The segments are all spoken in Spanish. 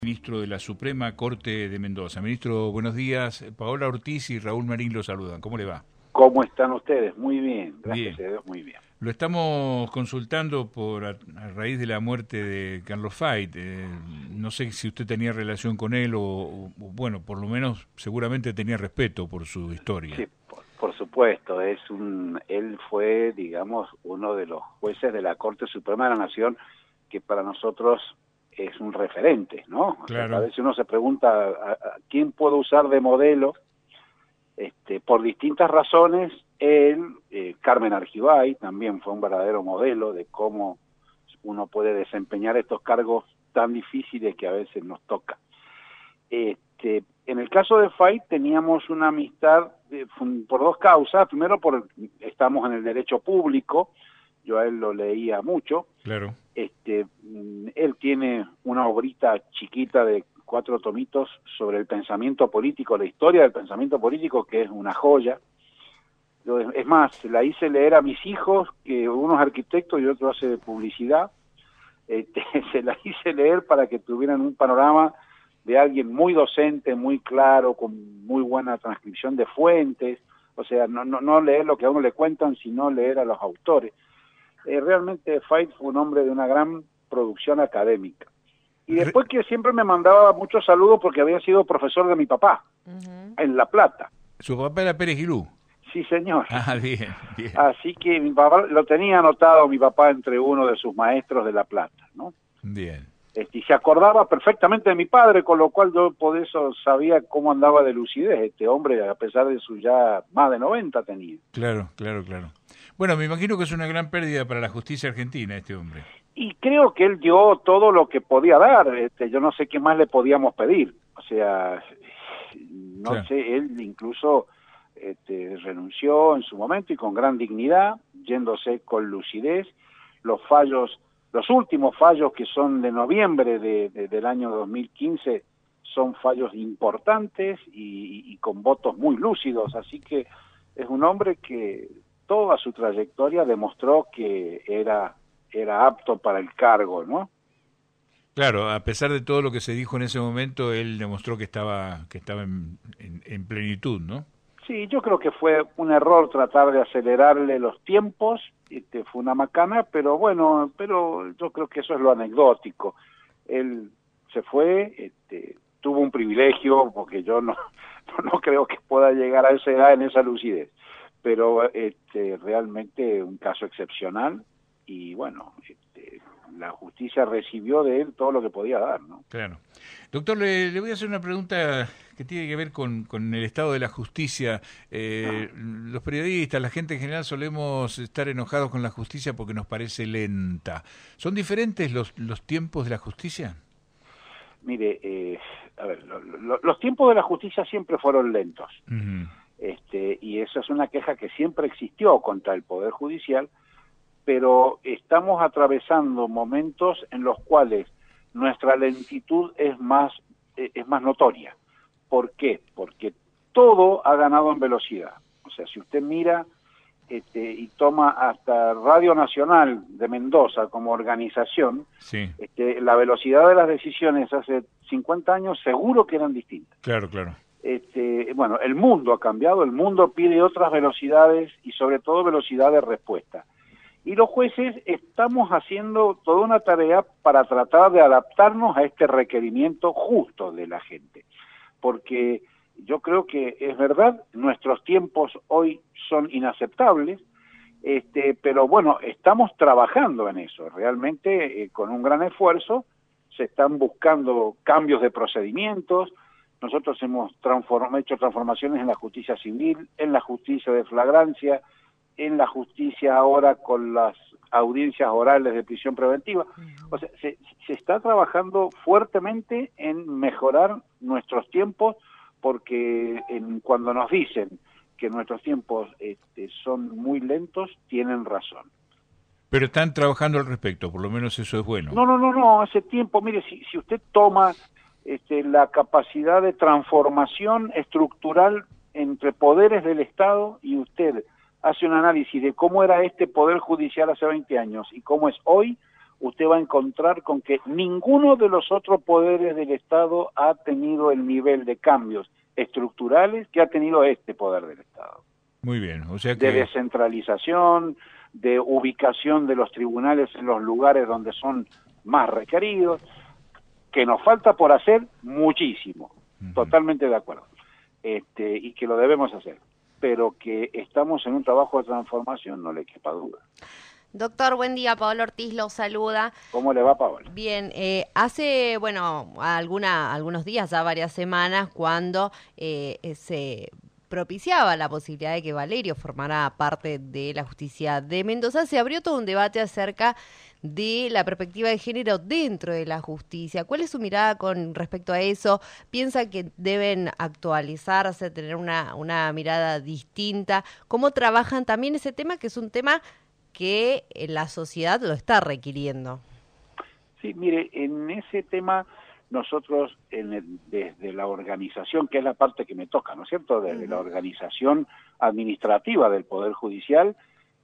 Ministro de la Suprema Corte de Mendoza. Ministro, buenos días. Paola Ortiz y Raúl Marín lo saludan. ¿Cómo le va? ¿Cómo están ustedes? Muy bien, gracias Bien. a Dios, muy bien. Lo estamos consultando a raíz de la muerte de Carlos Fait. No sé si usted tenía relación con él bueno, por lo menos seguramente tenía respeto por su historia. Sí, por supuesto, él fue, digamos, uno de los jueces de la Corte Suprema de la Nación que para nosotros es un referente, ¿no? Claro. A veces uno se pregunta a quién puedo usar de modelo, por distintas razones. Él, Carmen Argibay, también fue un verdadero modelo de cómo uno puede desempeñar estos cargos tan difíciles que a veces nos toca. En el caso de Fait teníamos una amistad por dos causas. Primero, estamos en el derecho público, yo a él lo leía mucho. Claro. Él tiene una obrita chiquita de 4 tomitos sobre el pensamiento político, la historia del pensamiento político, que es una joya. Es más, la hice leer a mis hijos, que uno es arquitecto y otro hace publicidad. Se la hice leer para que tuvieran un panorama de alguien muy docente, muy claro, con muy buena transcripción de fuentes. O sea, no leer lo que a uno le cuentan, sino leer a los autores. Realmente Fait fue un hombre de una gran producción académica. Y después que siempre me mandaba muchos saludos porque había sido profesor de mi papá, en La Plata. ¿Su papá era Pérez Gilú? Sí, señor. Ah, bien, bien. Así que mi papá lo tenía anotado, mi papá, entre uno de sus maestros de La Plata, ¿no? Bien. Y se acordaba perfectamente de mi padre, con lo cual yo por eso sabía cómo andaba de lucidez este hombre, a pesar de su ya más de 90 tenía. Claro. Bueno, me imagino que es una gran pérdida para la justicia argentina este hombre. Y creo que él dio todo lo que podía dar. Yo no sé qué más le podíamos pedir. O sea, no Claro. sé, él incluso renunció en su momento y con gran dignidad, yéndose con lucidez. Los últimos fallos, que son de noviembre del año 2015, son fallos importantes y con votos muy lúcidos. Así que es un hombre que toda su trayectoria demostró que era apto para el cargo, ¿no? Claro, a pesar de todo lo que se dijo en ese momento, él demostró que estaba en plenitud, ¿no? Sí, yo creo que fue un error tratar de acelerarle los tiempos. Fue una macana, pero bueno, yo creo que eso es lo anecdótico. Él se fue, tuvo un privilegio, porque yo no creo que pueda llegar a esa edad en esa lucidez, pero realmente un caso excepcional. Y bueno, la justicia recibió de él todo lo que podía dar, ¿no? Claro. Doctor, le voy a hacer una pregunta que tiene que ver con el estado de la justicia. Los periodistas, la gente en general, solemos estar enojados con la justicia porque nos parece lenta. ¿Son diferentes los tiempos de la justicia? Mire, a ver, los tiempos de la justicia siempre fueron lentos. Uh-huh. Y esa es una queja que siempre existió contra el Poder Judicial, pero estamos atravesando momentos en los cuales nuestra lentitud es más notoria. ¿Por qué? Porque todo ha ganado en velocidad. O sea, si usted mira y toma hasta Radio Nacional de Mendoza como organización, sí, la velocidad de las decisiones hace 50 años seguro que eran distintas. Claro. Bueno, el mundo ha cambiado, el mundo pide otras velocidades y sobre todo velocidad de respuesta. Y los jueces estamos haciendo toda una tarea para tratar de adaptarnos a este requerimiento justo de la gente. Porque yo creo que es verdad, nuestros tiempos hoy son inaceptables, pero bueno, estamos trabajando en eso. Realmente, con un gran esfuerzo, se están buscando cambios de procedimientos. Nosotros hemos hecho transformaciones en la justicia civil, en la justicia de flagrancia, en la justicia ahora con las audiencias orales de prisión preventiva. O sea, se está trabajando fuertemente en mejorar nuestros tiempos, porque cuando nos dicen que nuestros tiempos son muy lentos, tienen razón. Pero están trabajando al respecto, por lo menos eso es bueno. No, hace tiempo. Mire, si usted toma la capacidad de transformación estructural entre poderes del Estado y usted hace un análisis de cómo era este Poder Judicial hace 20 años y cómo es hoy, usted va a encontrar con que ninguno de los otros poderes del Estado ha tenido el nivel de cambios estructurales que ha tenido este poder del Estado. Muy bien, o sea que... De descentralización, de ubicación de los tribunales en los lugares donde son más requeridos, que nos falta por hacer muchísimo, totalmente de acuerdo, y que lo debemos hacer, pero que estamos en un trabajo de transformación, no le quepa duda. Doctor, buen día, Paola Ortiz lo saluda. ¿Cómo le va, Paola? Bien, hace, algunos días, ya varias semanas, cuando se propiciaba la posibilidad de que Valerio formara parte de la justicia de Mendoza, se abrió todo un debate acerca de la perspectiva de género dentro de la justicia. ¿Cuál es su mirada con respecto a eso? ¿Piensa que deben actualizarse, tener una mirada distinta? ¿Cómo trabajan también ese tema, que es un tema que la sociedad lo está requiriendo? Sí, mire, en ese tema nosotros desde la organización, que es la parte que me toca, ¿no es cierto?, desde la organización administrativa del Poder Judicial,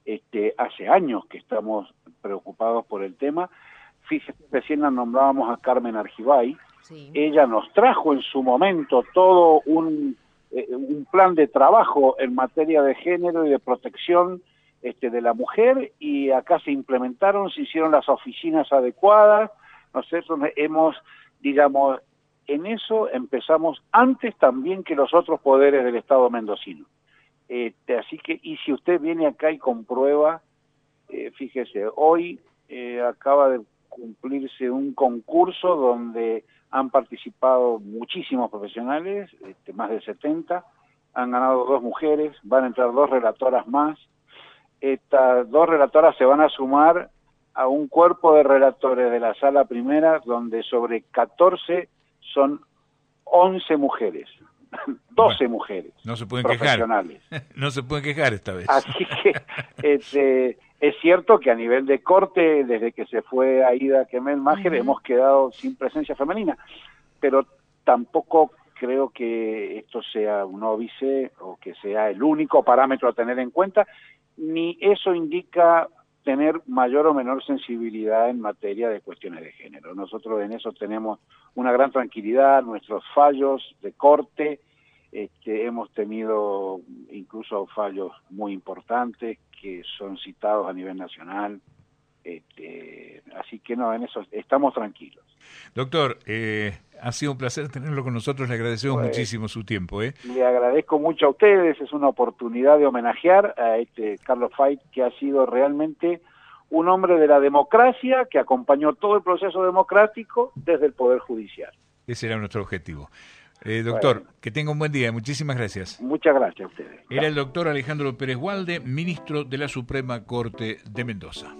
hace años que estamos preocupados por el tema. Fíjese, recién la nombrábamos a Carmen Argibay. Sí. Ella nos trajo en su momento todo un plan de trabajo en materia de género y de protección de la mujer, y acá se implementaron, se hicieron las oficinas adecuadas. Nosotros hemos, digamos, en eso empezamos antes también que los otros poderes del Estado mendocino. Así que, y si usted viene acá y comprueba, fíjese, hoy acaba de cumplirse un concurso donde han participado muchísimos profesionales, más de 70, han ganado 2 mujeres, van a entrar 2 relatoras más. Estas 2 relatoras se van a sumar a un cuerpo de relatores de la sala primera, donde sobre 14 son 11 mujeres, 12 mujeres. No se pueden profesionales. Quejar. No se pueden quejar esta vez. Así que es cierto que a nivel de corte, desde que se fue Aida Kemel-Majer, hemos quedado sin presencia femenina, pero tampoco creo que esto sea un óbice o que sea el único parámetro a tener en cuenta, ni eso indica tener mayor o menor sensibilidad en materia de cuestiones de género. Nosotros en eso tenemos una gran tranquilidad. Nuestros fallos de corte, hemos tenido incluso fallos muy importantes que son citados a nivel nacional, así que no, en eso estamos tranquilos. Doctor, ha sido un placer tenerlo con nosotros, le agradecemos muchísimo su tiempo. Le agradezco mucho a ustedes, es una oportunidad de homenajear a Carlos Fait, que ha sido realmente un hombre de la democracia, que acompañó todo el proceso democrático desde el Poder Judicial. Ese era nuestro objetivo. Doctor, que tenga un buen día, muchísimas gracias. Muchas gracias a ustedes. Era el doctor Alejandro Pérez Walde, ministro de la Suprema Corte de Mendoza.